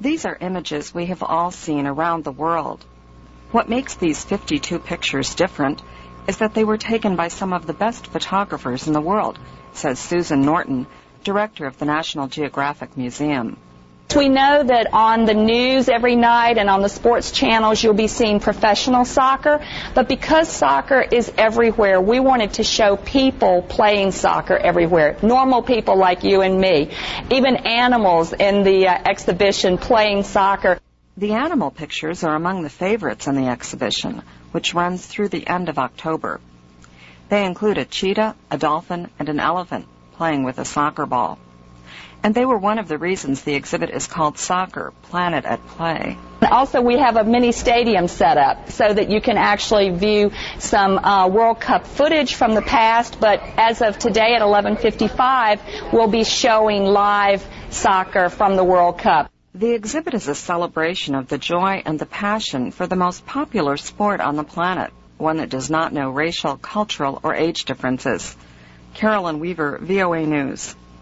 These are images we have all seen around the world. What makes these 52 pictures different is that they were taken by some of the best photographers in the world, says Susan Norton, director of the National Geographic Museum. We know that on the news every night and on the sports channels you'll be seeing professional soccer, but because soccer is everywhere, we wanted to show people playing soccer everywhere, normal people like you and me, even animals in the exhibition playing soccer. The animal pictures are among the favorites in the exhibition, which runs through the end of October. They include a cheetah, a dolphin, and an elephant playing with a soccer ball. And they were one of the reasons the exhibit is called Soccer, Planet at Play. Also, we have a mini stadium set up so that you can actually view some World Cup footage from the past, but as of today at 11:55, we'll be showing live soccer from the World Cup. The exhibit is a celebration of the joy and the passion for the most popular sport on the planet, one that does not know racial, cultural, or age differences. Carolyn Weaver, VOA News.